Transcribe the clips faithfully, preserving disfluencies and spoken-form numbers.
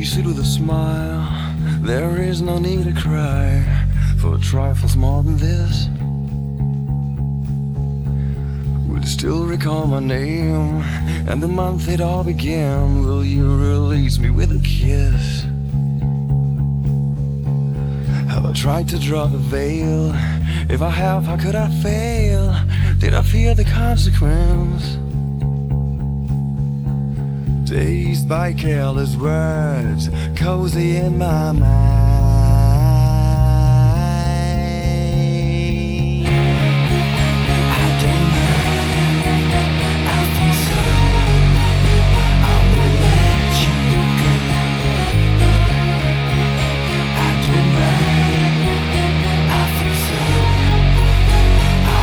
face it with a smile. There is no need to cry for trifles more than this. Would still recall my name and the month it all began. Will you release me with a kiss? Have I tried to draw the veil? If I have, how could I fail? Did I fear the consequence? Dazed by careless words, cozy in my mind. I don't mind, I think so. I will let you go. I don't mind, I think so. I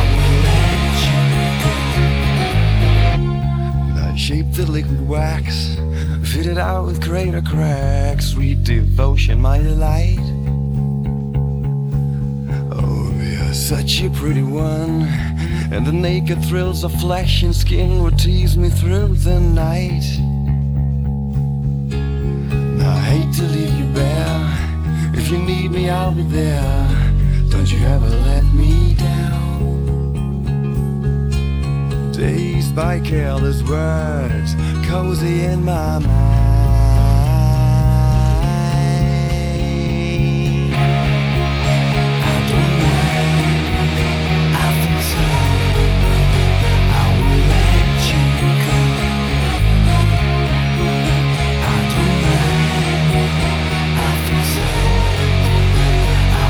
will let you go. I shaped the liquid wax, fitted out with greater cracks. Sweet devotion, my delight. Oh, you're such a pretty one, and the naked thrills of flesh and skin would tease me through the night. Now I hate to leave you bare. If you need me, I'll be there. Don't you ever let me down. Dazed by careless words, cozy in my mind. I don't mind, I think so. I will let you go. I don't mind, I think so. I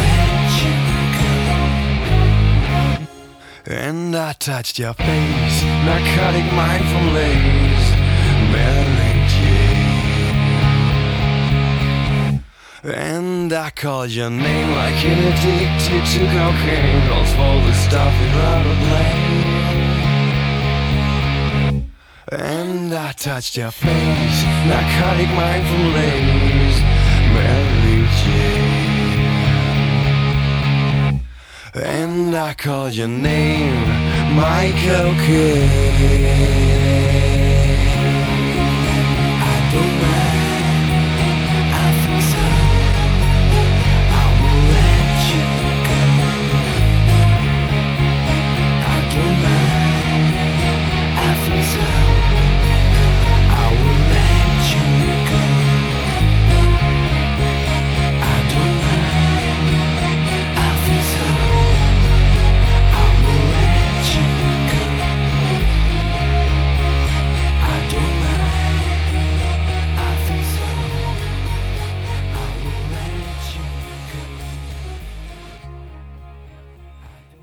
will let you go. And I touched your face, narcotic mind from lace, Mary Jane. And I called your name like an addicted to cocaine, calls for the stuff you'd rather blame. And I touched your face, narcotic mind from lace, Mary Jane. And I called your name, my cocaine.